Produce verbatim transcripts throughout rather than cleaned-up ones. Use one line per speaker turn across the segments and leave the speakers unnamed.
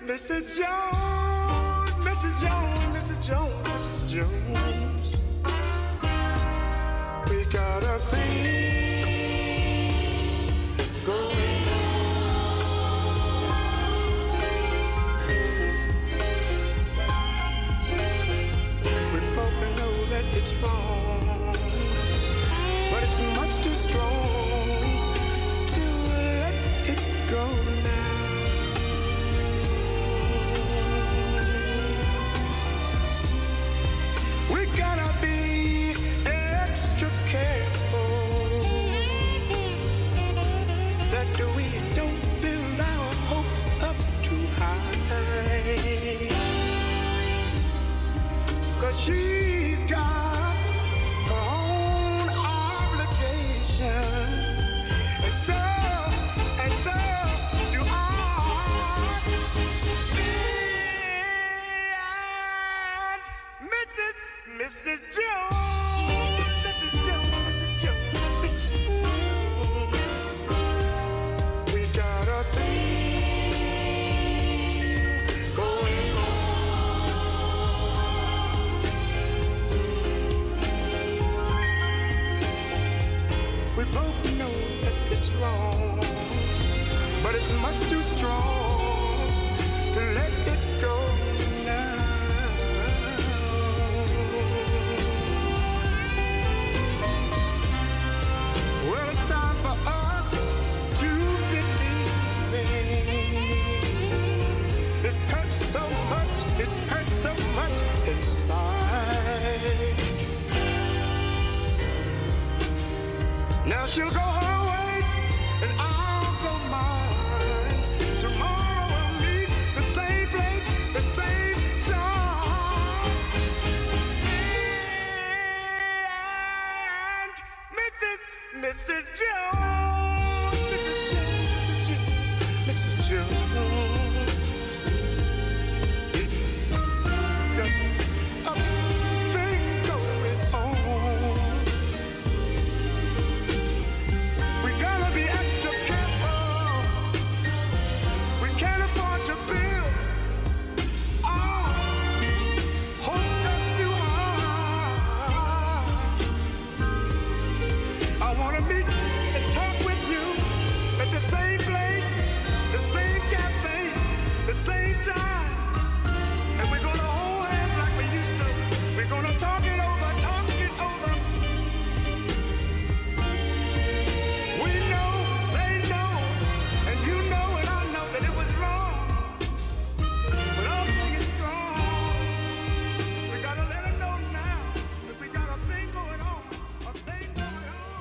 Missus Jones, Missus Jones, Missus Jones, Missus Jones. We got a thing going on. We both know that it's wrong, but it's much too strong to let it go now. We gotta be extra careful that we don't build our hopes up too high, 'cause she's got her own obligations, and so, and so do I. Me and Missus Missus Jones, Missus Jones, Missus Jones, Missus Jones. We got a thing going on. We both know that it's wrong, but it's much too strong to let it go now. Well, it's time for us to believe it. It hurts so much, it hurts so much inside. Now she'll go her way and I'll go mine. Tomorrow we'll meet the same place, the same time. And Missus Missus Jones, Missus Jones, Missus Jones, Missus Jones. Got a thing going on. We gotta be extra careful. We can't afford to build our hopes up too high. I wanna meet and talk with you at the same place, the same cafe, the same time. And we're gonna hold hands like we used to. We're gonna talk it over, talk it over. We know, they know, and you know and I know that it was wrong. But our thing is strong. We gotta let them know now that we got a thing going on, a thing going on.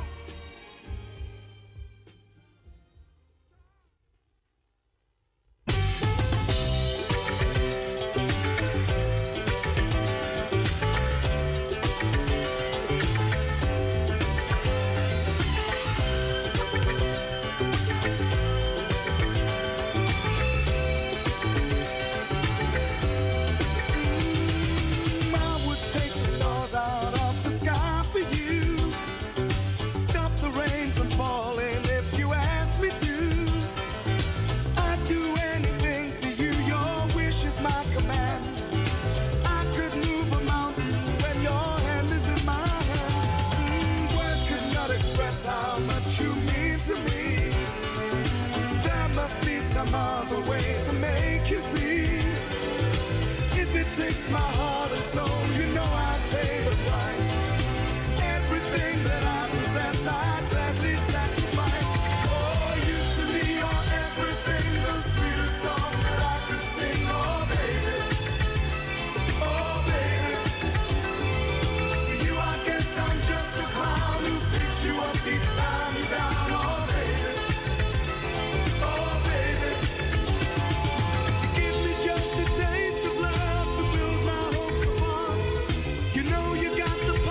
I would take the stars out of the sky for you. Stop the rain from falling if you ask me to. I'd do anything for you, your wish is my command. I could move a mountain when your hand is in my hand. Mm, words could not express how much you mean to me. There must be some other way to make you see. If it takes my heart and soul, you know I'd pay the price. Everything that I possess, I'd gladly sacrifice. Oh, you to me are everything, the sweetest song that I could sing. Oh, baby, oh, baby. To you, I guess I'm just a clown who picks you up each time you're down. Oh, baby, oh, baby. You give me just a taste of love to build my hopes upon. You know you got the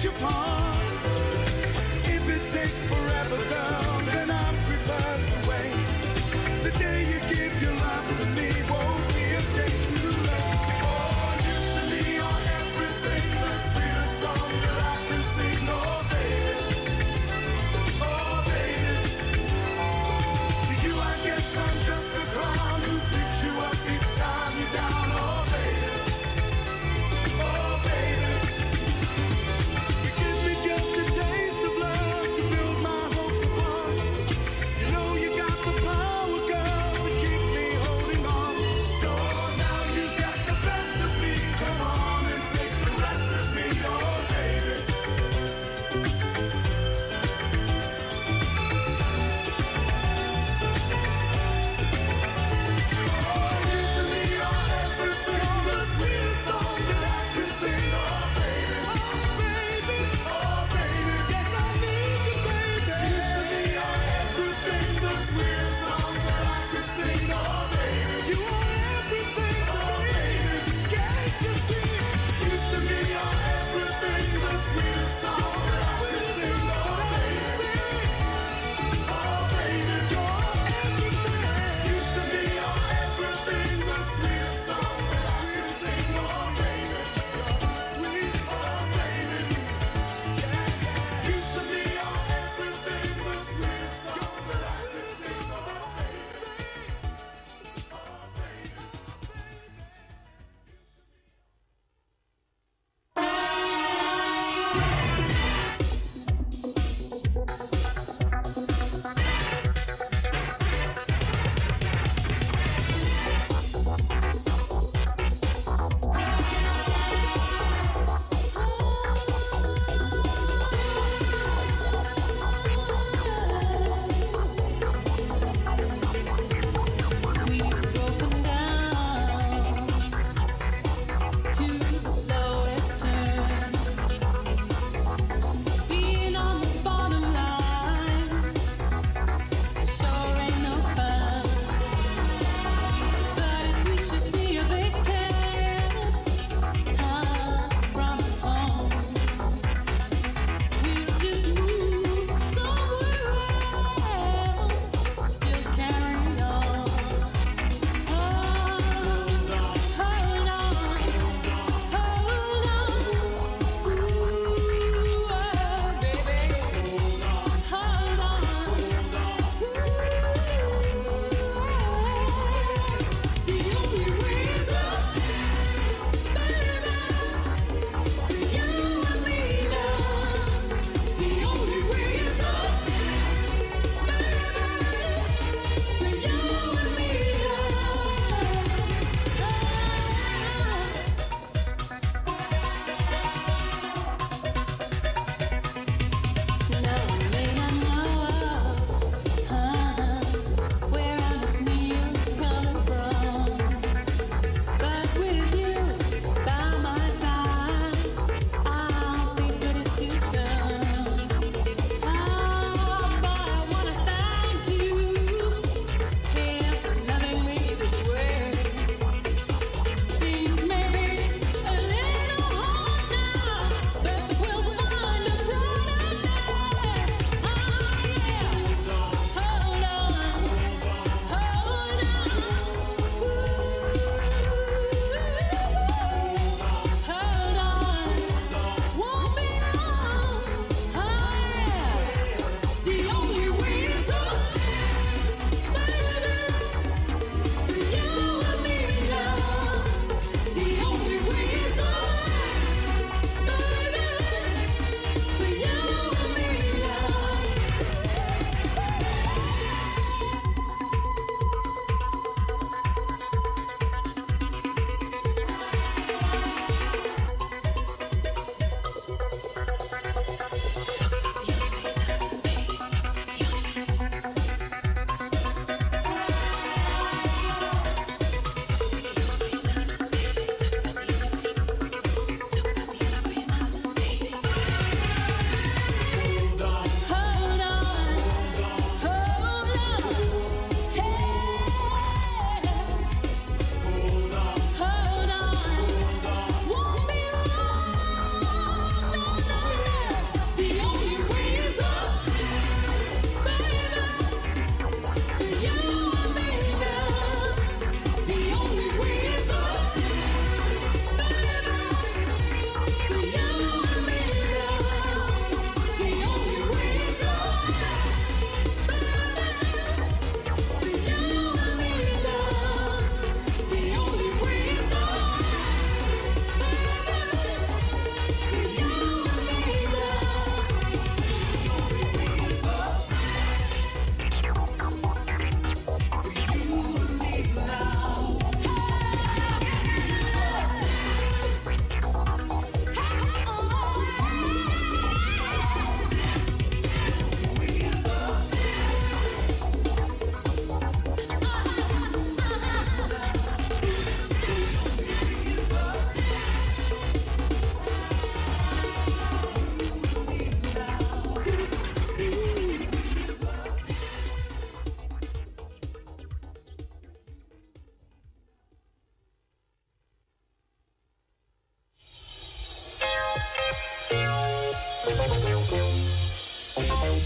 change your part. If it takes forever, girl, then I'm prepared to wait. The day you give your love to me won't be a day too late. Oh, you to me are everything, the sweetest song that I can sing. Oh, baby, oh, baby. To you, I guess I'm just a clown who picks you up each time you're down. Oh, baby, oh, baby. You give me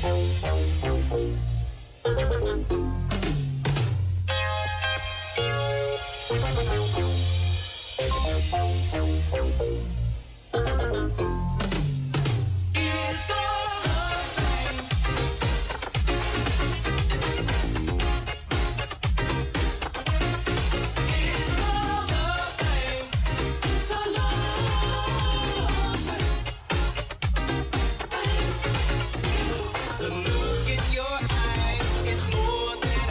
The look in your eyes is more than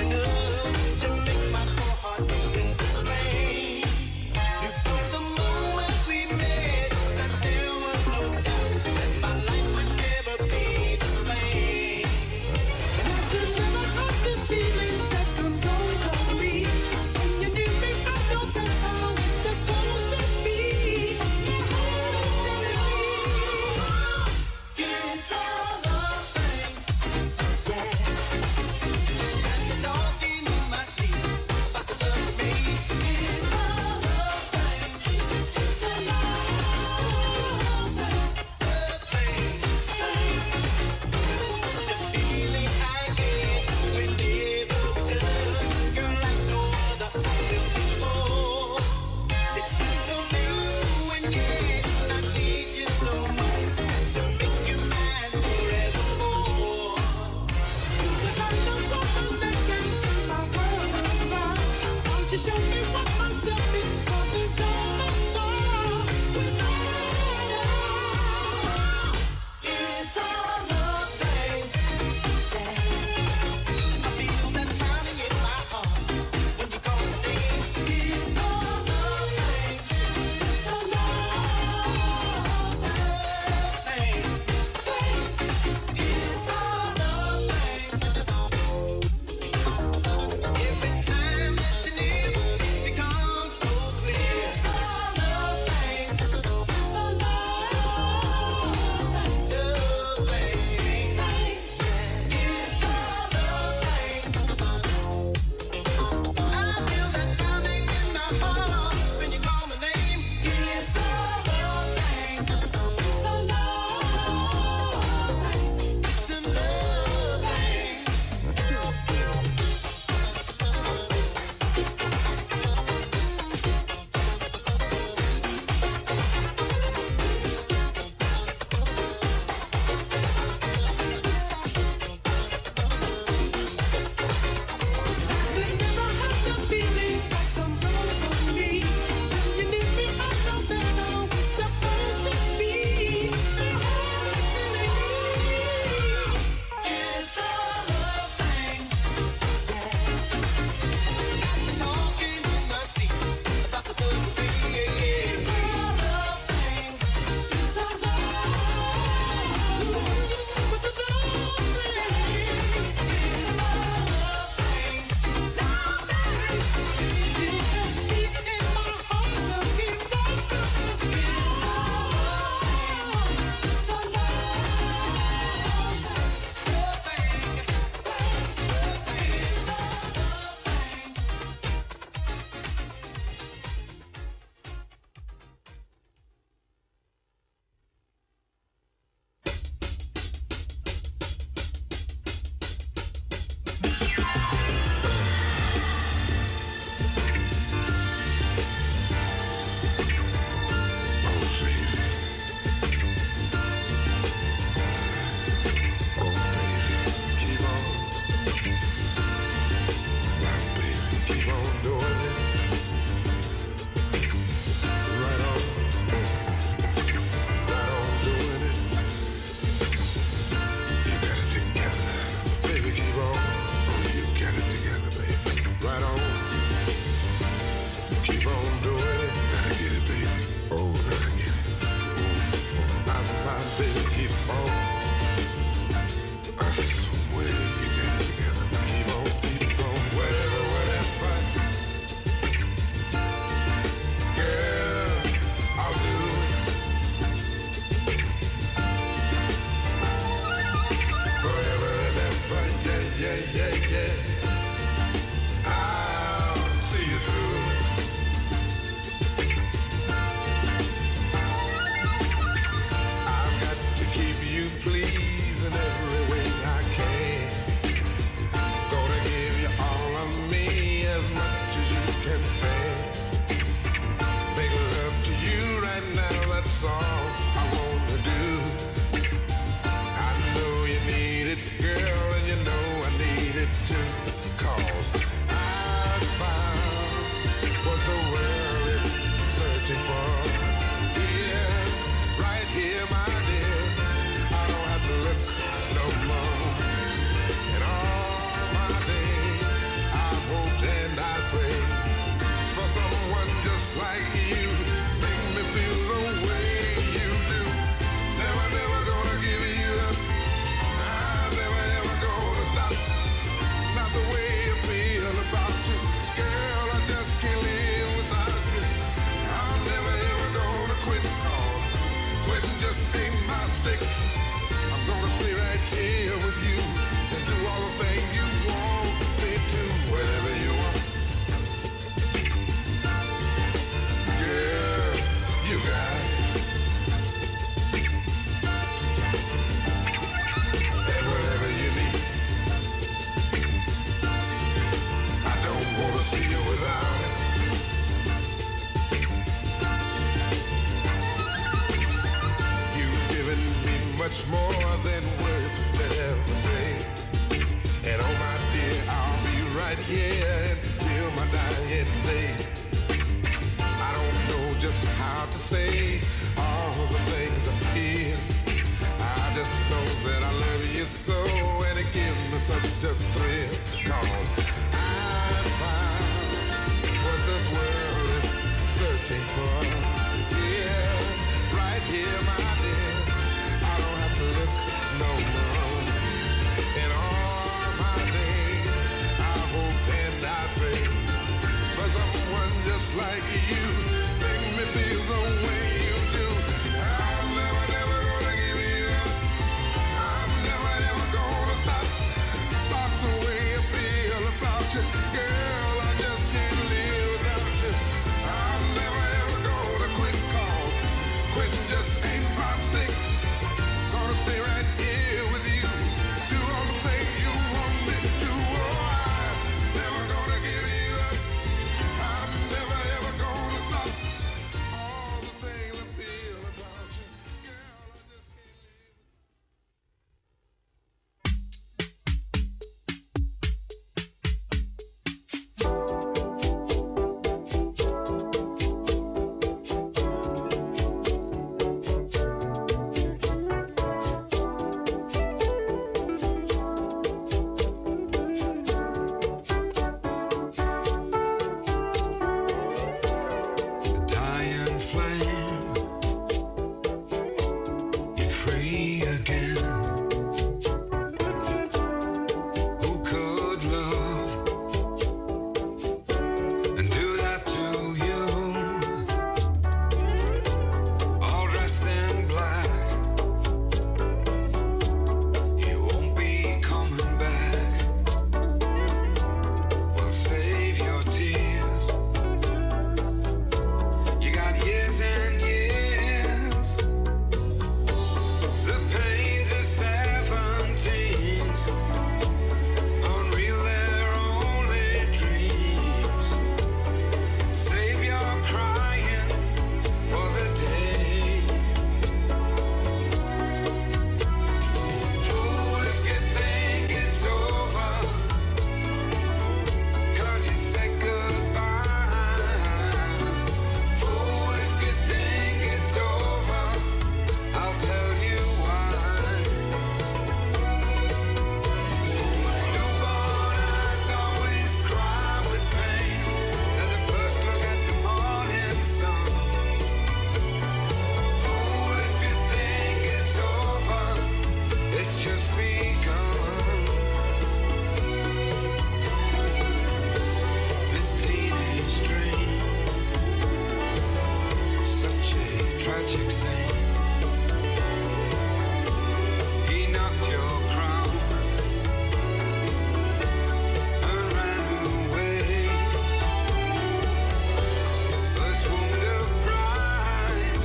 much more than words could ever say. And oh my dear, I'll be right here until my dying day. I don't know just how to say all the things I feel. I just know that I love you so, and it gives me such a thrill. Cause I found what this world is searching for. Yeah, right here, my dear. I don't have to look no more. In all my days, I hope and I pray for someone just like you. Make me feel the way you do. I'm never, never gonna give you up. I'm never, never gonna stop. Stop the way I feel about you. Girl, I just can't live without you. I'm never, ever gonna quit, cause quitting just ain't my stick. Gonna stay right here with you. Do all the things you want me to do. Oh, I'm never gonna give you up. I'm never, ever gonna stop. All the things I feel about you. Girl, I just can't live.
Dying flame, you're free again. Who could love and do that to you? All dressed in black, you won't be coming back. Well, save your tears. You got years and years. The pains of seventeens, unreal, they're only dreams. Save your crying for the day. Fool if you think it's over, 'cause you said goodbye. Fool if you think it's over, I'll tell you why. Newborn eyes always cry with pain at the first look at the morning sun. Fool if you think it's over, it's just begun. This teenage dream, such a tragic scene. He knocked your crown and ran away. First wound of pride,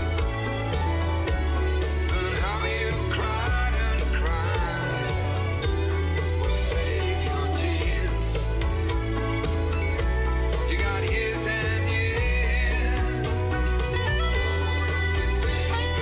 and how you cried and cried. Well, save your tears. You got years and years. You think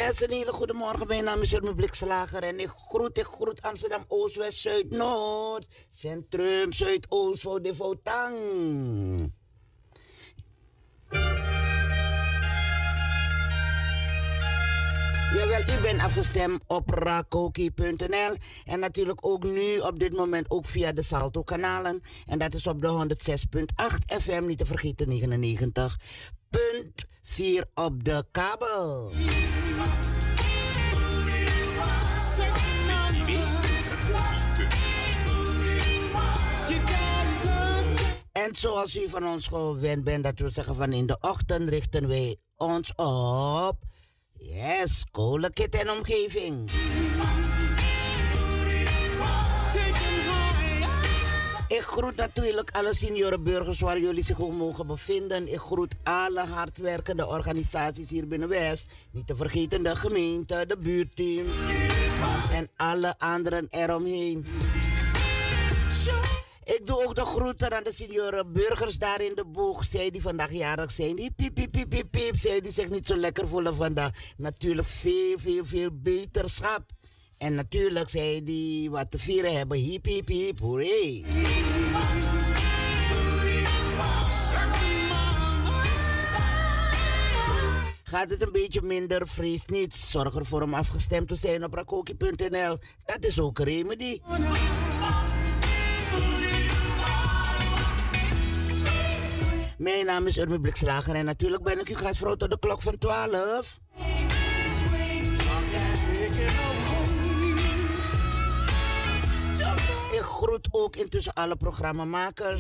Yes, een hele goede morgen. Mijn naam is Urmi Blikslager en ik groet, ik groet Amsterdam Oost, West, Zuid, Noord, Centrum, Zuidoost, voor de Votang. Jawel, u bent afgestemd op rakoki punt n l en natuurlijk ook nu op dit moment ook via de Salto-kanalen. En dat is op de honderdzes komma acht F M, niet te vergeten negenennegentig komma vier op de kabel. En zoals u van ons gewend bent, dat we zeggen van in de ochtend richten wij ons op... Yes, Kolekit en omgeving. Ik groet natuurlijk alle seniorenburgers waar jullie zich ook mogen bevinden. Ik groet alle hardwerkende organisaties hier binnen West. Niet te vergeten de gemeente, de buurteams en alle anderen eromheen. Ik doe ook de groeten aan de seniorenburgers daar in de boeg. Zij die vandaag jarig zijn. Die piep, piep, piep, piep, piep. Zij die zich niet zo lekker voelen vandaag. Natuurlijk veel, veel, veel beterschap. En natuurlijk zij die wat te vieren hebben. Hiep, hiep, hiep, hoeré. Gaat het een beetje minder, vrees niet. Zorg ervoor om afgestemd te zijn op rakoki punt n l. Dat is ook een remedie. Mijn naam is Urmi Blikslager en natuurlijk ben ik uw gastvrouw tot de klok van twaalf. Ik groet ook intussen alle programmamakers.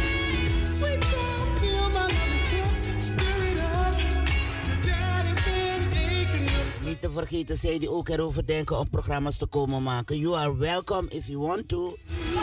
Niet te vergeten, zij die ook erover denken om programma's te komen maken. You are welcome if you want to.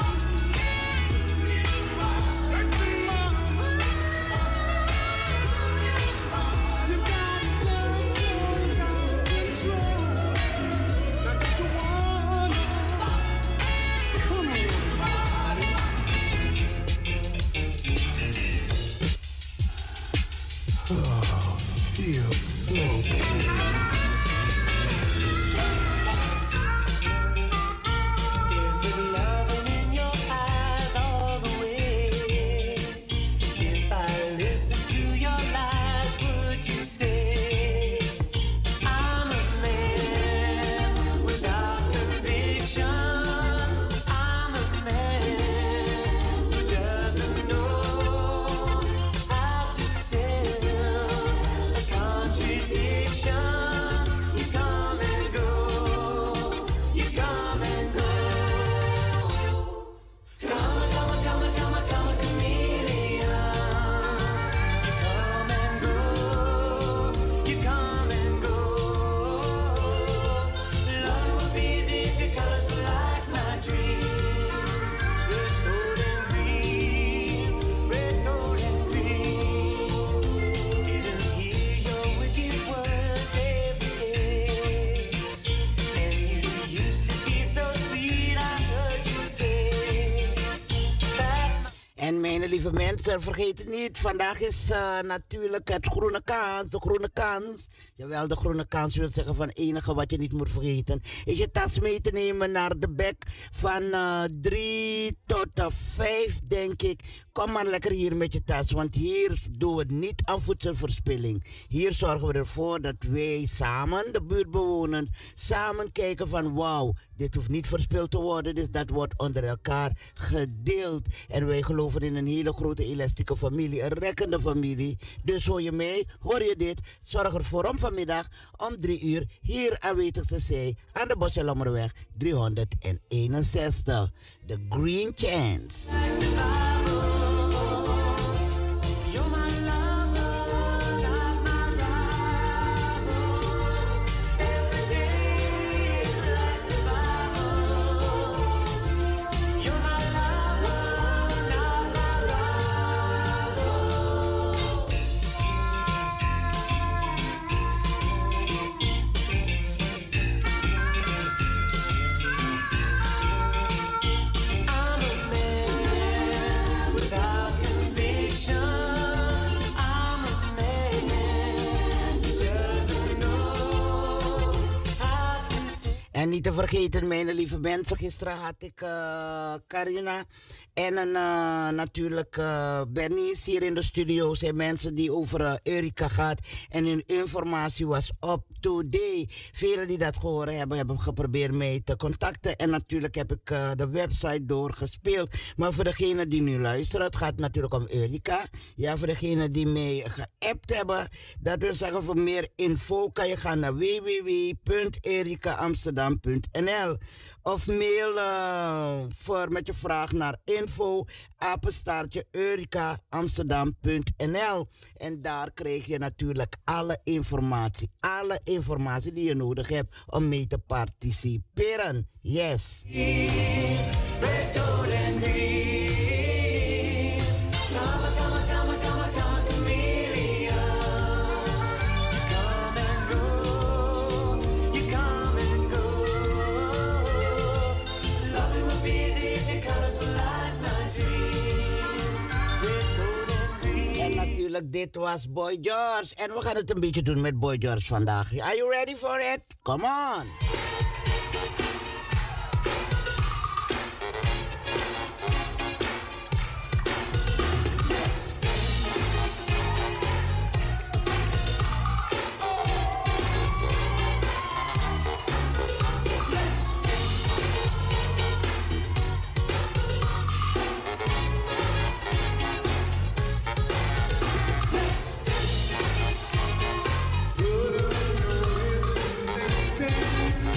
Lieve mensen, vergeet het niet. Vandaag is uh, natuurlijk het groene kans, de groene kans. Jawel, de groene kans wil zeggen van enige wat je niet moet vergeten. Is je tas mee te nemen naar de bek van uh, drie tot uh, vijf, denk ik. Kom maar lekker hier met je tas, want hier doen we het niet aan voedselverspilling. Hier zorgen we ervoor dat wij samen, de buurtbewoners, samen kijken van wauw, dit hoeft niet verspild te worden, dus dat wordt onder elkaar gedeeld. En wij geloven in een hele grote elastieke familie, een rekkende familie. Dus hoor je mee, hoor je dit, zorg ervoor om vanmiddag om drie uur hier aanwezig te zijn aan de Bosselommerweg driehonderdeenenzestig. The Green Chance.
I'm a man.
te vergeten, mijn lieve mensen. Gisteren had ik uh, Carina en een, uh, natuurlijk uh, Benny is hier in de studio. Zijn mensen die over uh, Eureka gaat en hun informatie was up to date. Velen die dat gehoord hebben, hebben geprobeerd mij te contacten. En natuurlijk heb ik uh, de website doorgespeeld. Maar voor degene die nu luisteren, het gaat natuurlijk om Eureka. Ja, voor degene die mij geappt hebben, dat wil zeggen voor meer info kan je gaan naar w w w punt eureka amsterdam punt n l of mail uh, voor met je vraag naar info apenstaartje eureka amsterdam punt n l en daar krijg je natuurlijk alle informatie, alle informatie die je nodig hebt om mee te participeren. Yes.
Red, gold and green. Come, come, come, come, come, chameleon. You come and go, you come and go. Loving would be easy if your colors were like my dream. Red, gold and green.
En natuurlijk, dit was Boy George. En we gaan het een beetje doen met Boy George vandaag. Are you ready for it? Come on.
Put on your instruments and dance.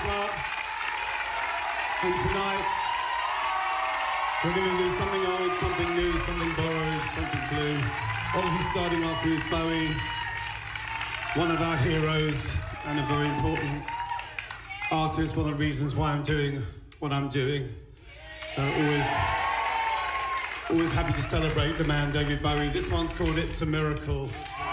part. And tonight, we're going to do something old, something new, something borrowed, something blue. Obviously starting off with Bowie, one of our heroes and a very important artist, one of the reasons why I'm doing what I'm doing. So always, always happy to celebrate the man David Bowie. This one's called It's a Miracle.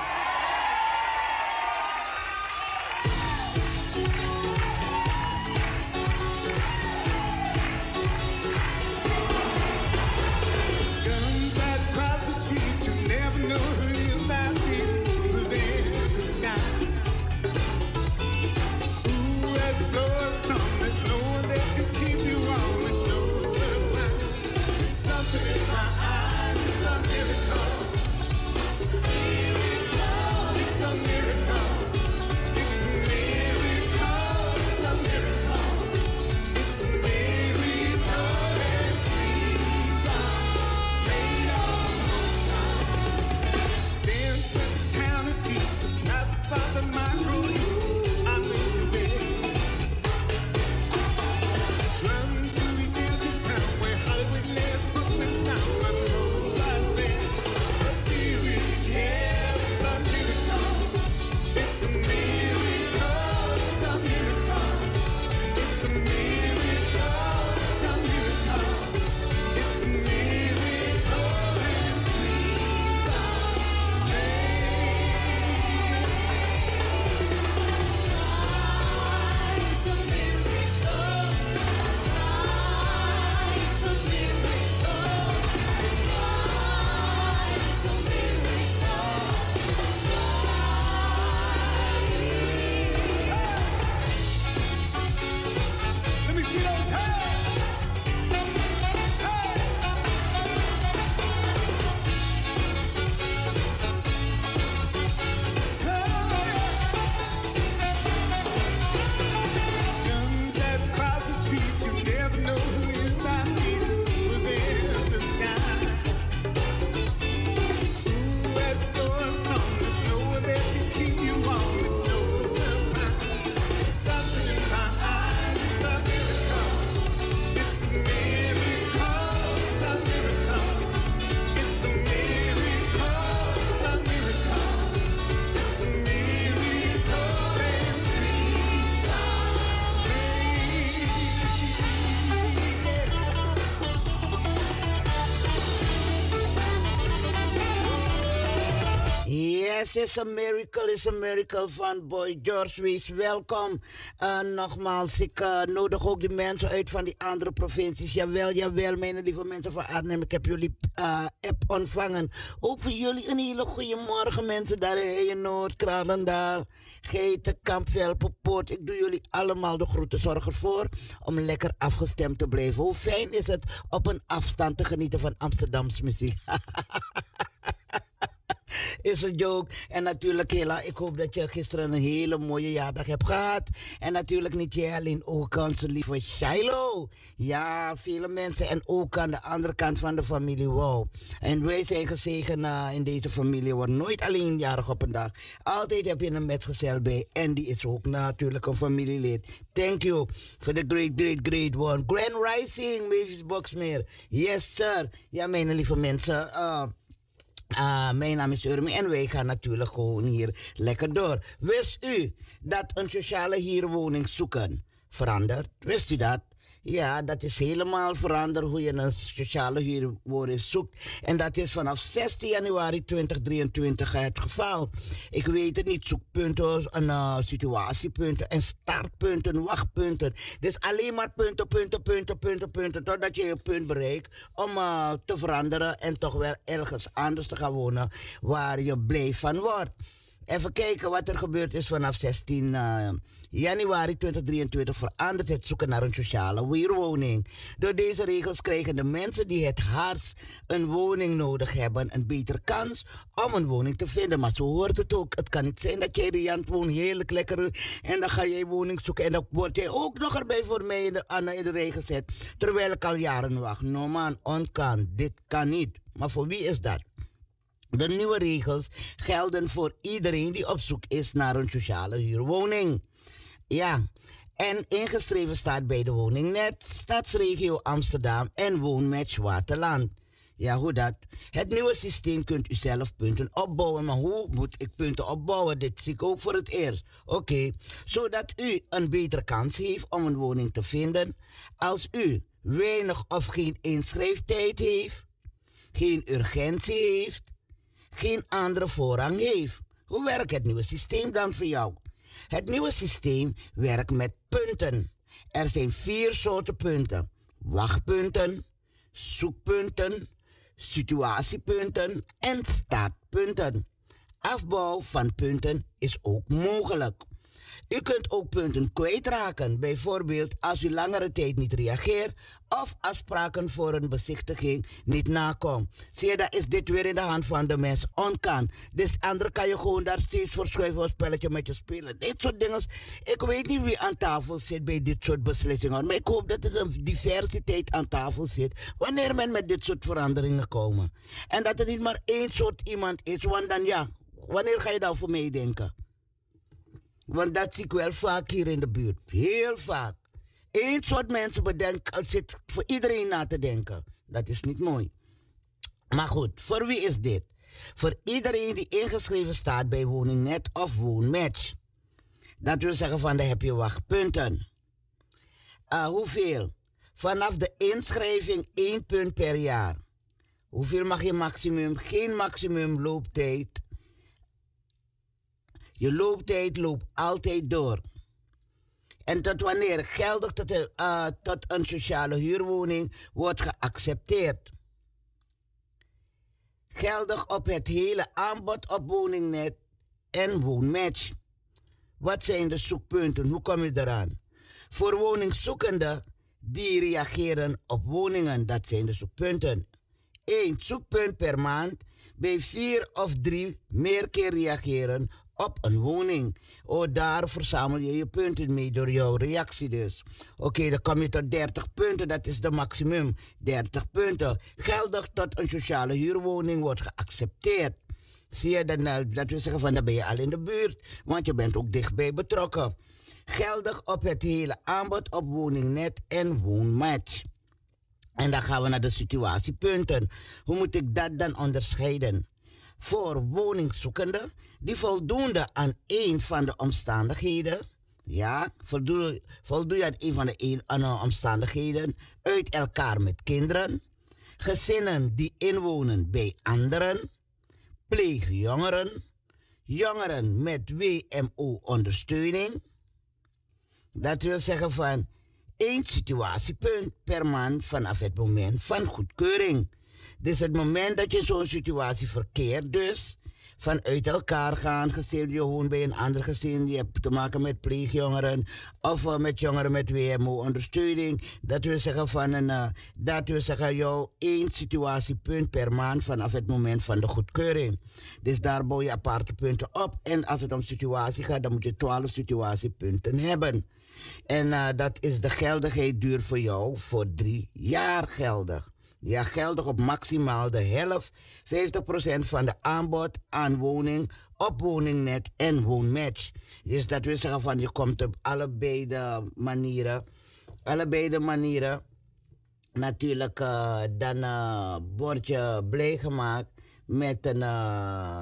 Yes, it's a miracle, it's a miracle van Boy George. Wees welkom. Uh, nogmaals, ik uh, nodig ook de mensen uit van die andere provincies. Jawel, jawel, mijn lieve mensen van Arnhem. Ik heb jullie uh, app ontvangen. Ook voor jullie een hele goede morgen, mensen daar in Noord, Kralendaal, Geiten, Kampveld, Popoort. Ik doe jullie allemaal de groeten. Zorg ervoor om lekker afgestemd te blijven. Hoe fijn is het op een afstand te genieten van Amsterdamse muziek? Is een joke. En natuurlijk, Hela, ik hoop dat je gisteren een hele mooie jaardag hebt gehad. En natuurlijk niet jij alleen, ook onze lieve Shiloh. Ja, vele mensen. En ook aan de andere kant van de familie. Wow. En wij zijn gezegend uh, in deze familie. Wordt nooit alleen jarig op een dag. Altijd heb je een metgezel bij. En die is ook natuurlijk een familielid. Thank you for the great, great, great one. Grand Rising, Mavis Boxmeer. Yes, sir. Ja, mijn lieve mensen. Uh, Uh, mijn naam is Urmi en wij gaan natuurlijk gewoon hier lekker door. Wist u dat een sociale huurwoning zoeken verandert? Wist u dat? Ja, dat is helemaal veranderd hoe je een sociale huurwoning zoekt. En dat is vanaf zestien januari tweeduizend drieëntwintig het geval. Ik weet het niet, zoekpunten, en, uh, situatiepunten en startpunten, wachtpunten. Dus alleen maar punten, punten, punten, punten, punten, totdat je je punt bereikt om uh, te veranderen en toch weer ergens anders te gaan wonen waar je blij van wordt. Even kijken wat er gebeurd is vanaf zestien januari tweeduizend drieëntwintig verandert het zoeken naar een sociale huurwoning. Door deze regels krijgen de mensen die het hardst een woning nodig hebben een betere kans om een woning te vinden. Maar zo hoort het ook. Het kan niet zijn dat jij riant woont, heerlijk lekker, en dan ga jij woning zoeken en dan word jij ook nog erbij voor mij in de, aan, in de rij gezet, terwijl ik al jaren wacht. No man, onkan. Dit kan niet. Maar voor wie is dat? De nieuwe regels gelden voor iedereen die op zoek is naar een sociale huurwoning. Ja, en ingeschreven staat bij de woningnet, Stadsregio Amsterdam en Woonmatch Waterland. Ja, hoe dat? Het nieuwe systeem kunt u zelf punten opbouwen. Maar hoe moet ik punten opbouwen? Dit zie ik ook voor het eerst. Oké, okay. Zodat u een betere kans heeft om een woning te vinden. Als u weinig of geen inschrijftijd heeft, geen urgentie heeft, geen andere voorrang heeft. Hoe werkt het nieuwe systeem dan voor jou? Het nieuwe systeem werkt met punten. Er zijn vier soorten punten. Wachtpunten, zoekpunten, situatiepunten en startpunten. Afbouw van punten is ook mogelijk. U kunt ook punten kwijtraken, bijvoorbeeld als u langere tijd niet reageert of afspraken voor een bezichtiging niet nakomt. Zie je, dat is dit weer in de hand van de mens onkan. Dus andere kan je gewoon daar steeds voor schuiven of een spelletje met je spelen. Dit soort dingen. Ik weet niet wie aan tafel zit bij dit soort beslissingen, maar ik hoop dat er een diversiteit aan tafel zit wanneer men met dit soort veranderingen komen. En dat er niet maar één soort iemand is, want dan ja, wanneer ga je dan voor meedenken? Want dat zie ik wel vaak hier in de buurt. Heel vaak. Eén soort mensen bedenken, zit voor iedereen na te denken. Dat is niet mooi. Maar goed, voor wie is dit? Voor iedereen die ingeschreven staat bij Woningnet of Woonmatch. Dat wil zeggen van, daar heb je wachtpunten. Uh, hoeveel? Vanaf de inschrijving één punt per jaar. Hoeveel mag je maximum? Geen maximum looptijd. Je looptijd loopt altijd door. En tot wanneer geldig tot, een, uh, tot een sociale huurwoning wordt geaccepteerd. Geldig op het hele aanbod op Woningnet en Woonmatch. Wat zijn de zoekpunten? Hoe kom je eraan? Voor woningzoekenden die reageren op woningen, dat zijn de zoekpunten. Eén zoekpunt per maand. Bij vier of drie meer keer reageren op een woning. Oh, daar verzamel je je punten mee door jouw reactie dus. Oké, okay, dan kom je tot dertig punten, dat is de maximum. dertig punten. Geldig tot een sociale huurwoning wordt geaccepteerd. Zie je, dan, uh, dat wil zeggen van, dan ben je al in de buurt, want je bent ook dichtbij betrokken. Geldig op het hele aanbod op Woningnet en Woonmatch. En dan gaan we naar de situatiepunten. Hoe moet ik dat dan onderscheiden? Voor woningzoekenden die voldoende aan één van de omstandigheden, ja, voldoe, voldoe je aan een van de een, aan de omstandigheden, uit elkaar met kinderen, gezinnen die inwonen bij anderen, pleegjongeren, jongeren met W M O-ondersteuning. Dat wil zeggen van één situatiepunt per maand vanaf het moment van goedkeuring. Dus het moment dat je zo'n situatie verkeert, dus vanuit elkaar gaan, gezin je woont bij een ander gezin, je hebt te maken met pleegjongeren of uh, met jongeren met W M O-ondersteuning. Dat wil zeggen van een, uh, dat wil zeggen jou één situatiepunt per maand vanaf het moment van de goedkeuring. Dus daar bouw je aparte punten op. En als het om situatie gaat, dan moet je twaalf situatiepunten hebben. En uh, dat is de geldigheid duur voor jou voor drie jaar geldig. Ja, geldig op maximaal de helft, vijftig procent van de aanbod aan woning op Woningnet en Woonmatch. Dus dat wil zeggen van je komt op allebei de manieren, allebei de manieren natuurlijk uh, dan uh, word je blij gemaakt met een, uh,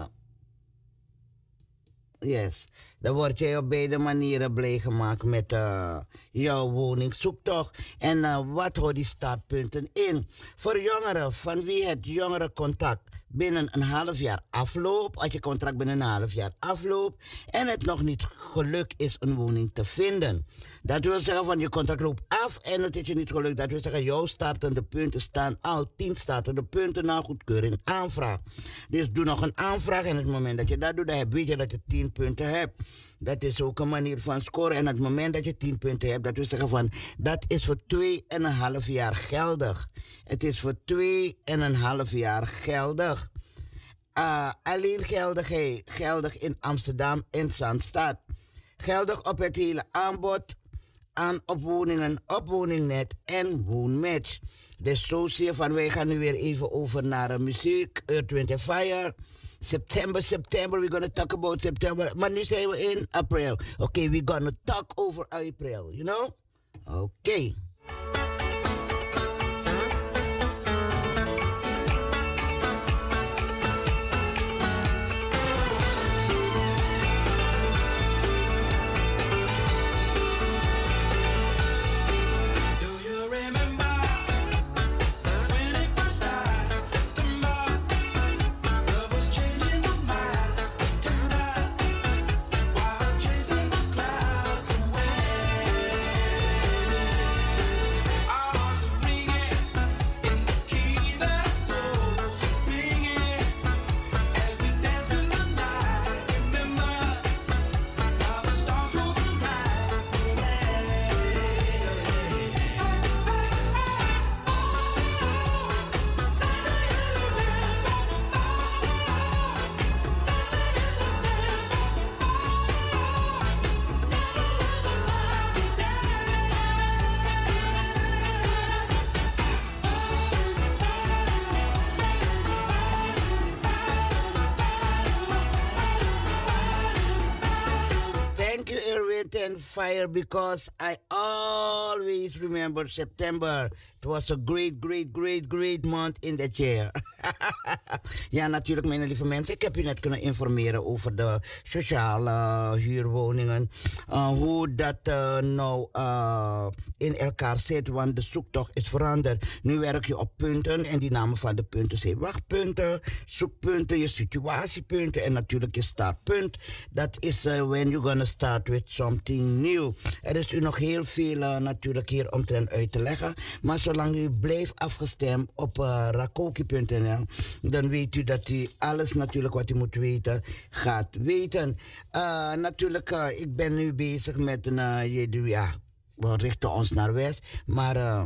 yes, dan word je op beide manieren blij gemaakt met uh, jouw woningzoektocht. En uh, wat houdt die startpunten in? Voor jongeren van wie het jongerencontact binnen een half jaar afloopt, als je contract binnen een half jaar afloopt en het nog niet gelukt is een woning te vinden. Dat wil zeggen van je contract loopt af en het is je niet gelukt. Dat wil zeggen jouw startende punten staan al tien startende punten na goedkeuring aanvraag. Dus doe nog een aanvraag en het moment dat je dat doet, dan weet je dat je tien punten hebt. Dat is ook een manier van scoren. En het moment dat je tien punten hebt, dat wil zeggen van, dat is voor twee en een half jaar geldig. Het is voor twee en een half jaar geldig. Uh, alleen geldig, hey, geldig in Amsterdam en Zandstad. Geldig op het hele aanbod aan op woningen, op woningnet en woonmatch. Dus zo zie je van, wij gaan nu weer even over naar uh, muziek, Earth, Wind and Fire. September, September, we're gonna talk about September. Maar nu zijn we in april. Oké, okay, we're gonna talk over April, you know? Oké. Okay. And fire, because I always remember September. It was a great, great, great, great month in that year. Ja, natuurlijk, mijn lieve mensen. Ik heb u net kunnen informeren over de sociale huurwoningen. Uh, hoe dat uh, nou uh, in elkaar zit, want de zoektocht is veranderd. Nu werk je op punten en die namen van de punten zijn wachtpunten, zoekpunten, je situatiepunten en natuurlijk je startpunt. Dat is uh, when you're gonna start with something new. Er is u nog heel veel uh, natuurlijk hier omtrent uit te leggen. Maar zolang u blijft afgestemd op uh, rakoki punt n l, dan weet u dat u alles natuurlijk wat u moet weten, gaat weten. Uh, natuurlijk, uh, ik ben nu bezig met een, uh, ja, we richten ons naar West, maar... Uh,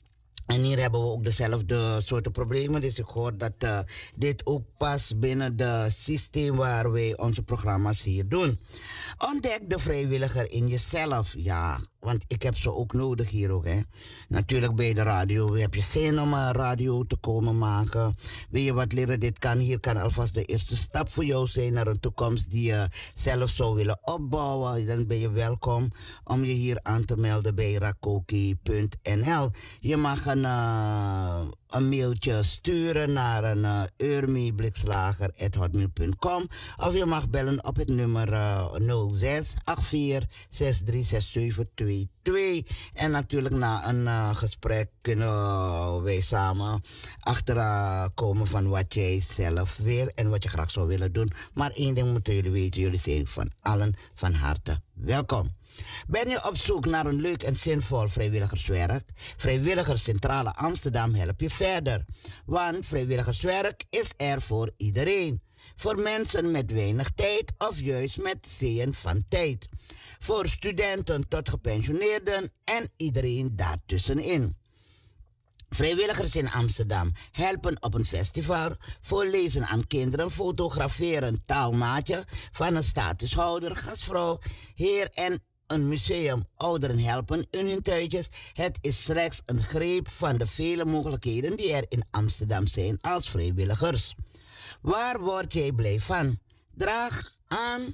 En hier hebben we ook dezelfde soorten problemen. Dus ik hoor dat uh, dit ook past binnen het systeem waar wij onze programma's hier doen. Ontdek de vrijwilliger in jezelf. Ja, want ik heb ze ook nodig hier ook. Hè. Natuurlijk bij de radio. Heb je zin om een radio te komen maken? Wil je wat leren? Dit kan. Hier kan alvast de eerste stap voor jou zijn naar een toekomst die je zelf zou willen opbouwen. Dan ben je welkom om je hier aan te melden bij rakoki punt n l. Je mag een, uh, een mailtje sturen naar een uh, urmi blikslager at hotmail punt com of je mag bellen op het nummer uh, nul zes acht vier zes drie zes zeven twee twee. En natuurlijk na een uh, gesprek kunnen wij samen achter uh, komen van wat jij zelf wil en wat je graag zou willen doen. Maar één ding moeten jullie weten, jullie zijn van allen van harte welkom. Ben je op zoek naar een leuk en zinvol vrijwilligerswerk? Vrijwilligers Centrale Amsterdam helpt je verder. Want vrijwilligerswerk is er voor iedereen. Voor mensen met weinig tijd of juist met zeeën van tijd. Voor studenten tot gepensioneerden en iedereen daartussenin. Vrijwilligers in Amsterdam helpen op een festival, voorlezen aan kinderen, fotograferen, taalmaatje van een statushouder, gastvrouw, heer en een museum, ouderen helpen in hun thuisjes. Het is slechts een greep van de vele mogelijkheden die er in Amsterdam zijn als vrijwilligers. Waar word jij blij van? Draag aan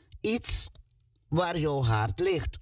iets waar jouw hart ligt.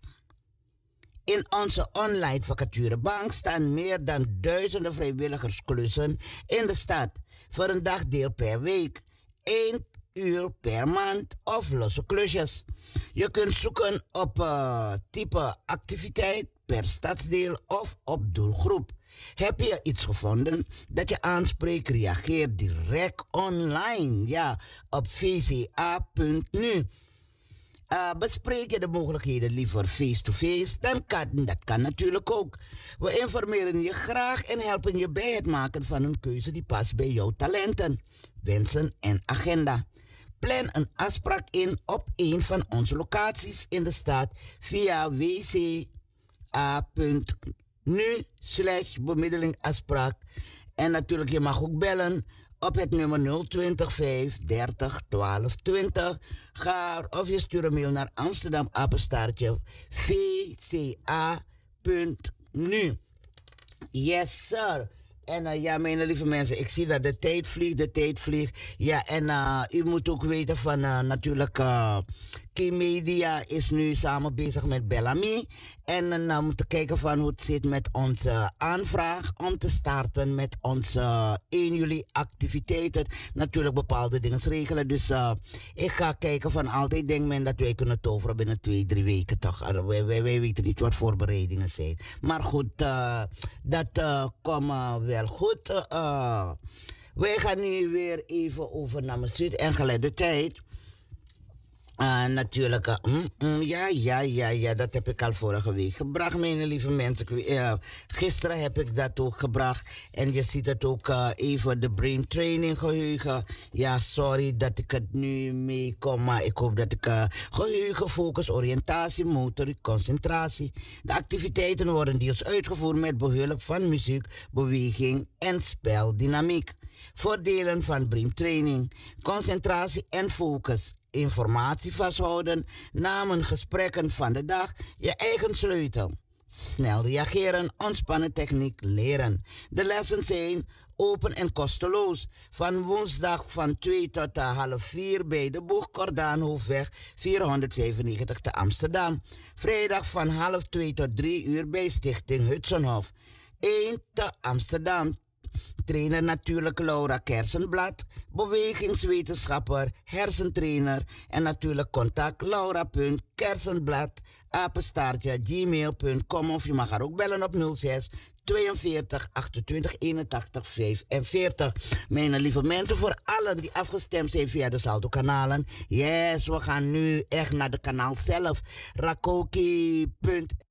In onze online vacaturebank staan meer dan duizenden vrijwilligersklussen in de stad. Voor een dagdeel per week, één uur per maand of losse klusjes. Je kunt zoeken op uh, type activiteit per stadsdeel of op doelgroep. Heb je iets gevonden dat je aanspreekt, reageer direct online, ja, op v c a punt n u. Uh, bespreek je de mogelijkheden liever face-to-face, dan kan dat kan natuurlijk ook. We informeren je graag en helpen je bij het maken van een keuze die past bij jouw talenten, wensen en agenda. Plan een afspraak in op een van onze locaties in de stad via w c a punt n u slash bemiddelingafspraak. En natuurlijk, je mag ook bellen op het nummer nul twintig vijf dertig twaalf twintig. Ga of je stuurt een mail naar Amsterdam apenstaartje v c a punt n u. Yes, sir. En uh, ja, mijn lieve mensen, ik zie dat de tijd vliegt, de tijd vliegt. Ja, en uh, u moet ook weten van uh, natuurlijk, uh, K-Media is nu samen bezig met Bellamy. En uh, nou moeten kijken van hoe het zit met onze aanvraag om te starten met onze uh, één juli activiteiten. Natuurlijk bepaalde dingen regelen. Dus uh, ik ga kijken van altijd denkt men dat wij kunnen toveren binnen twee, drie weken toch. Uh, wij, wij, wij weten niet wat voorbereidingen zijn. Maar goed, uh, dat uh, komt uh, wel goed. Uh, uh, wij gaan nu weer even over naar mijn stuur en geleid de tijd. Uh, natuurlijk, uh, mm, mm, ja, ja, ja, ja, dat heb ik al vorige week gebracht, mijn lieve mensen. Uh, gisteren heb ik dat ook gebracht. En je ziet het ook uh, even de brain training geheugen. Ja, sorry dat ik het nu meekom, maar ik hoop dat ik uh, geheugen, focus, oriëntatie, motoriek, concentratie. De activiteiten worden deels uitgevoerd met behulp van muziek, beweging en speldynamiek. Voordelen van brain training, concentratie en focus. Informatie vasthouden, namen, gesprekken van de dag, je eigen sleutel. Snel reageren, ontspannen techniek leren. De lessen zijn open en kosteloos. Van woensdag van twee tot half vier bij de Boeg Kordaanhoofdweg vierhonderdvijfennegentig te Amsterdam. Vrijdag van half twee tot drie uur bij Stichting Hudsonhof. één te Amsterdam. Trainer natuurlijk Laura Kersenblad, bewegingswetenschapper, hersentrainer en natuurlijk contact laura.kersenblad, apenstaartje, gmail punt com of je mag haar ook bellen op nul zes tweeënveertig achtentwintig eenentachtig vijfenveertig. Mijn lieve mensen, voor allen die afgestemd zijn via de Salto kanalen. Yes, we gaan nu echt naar de kanaal zelf. Rakoki punt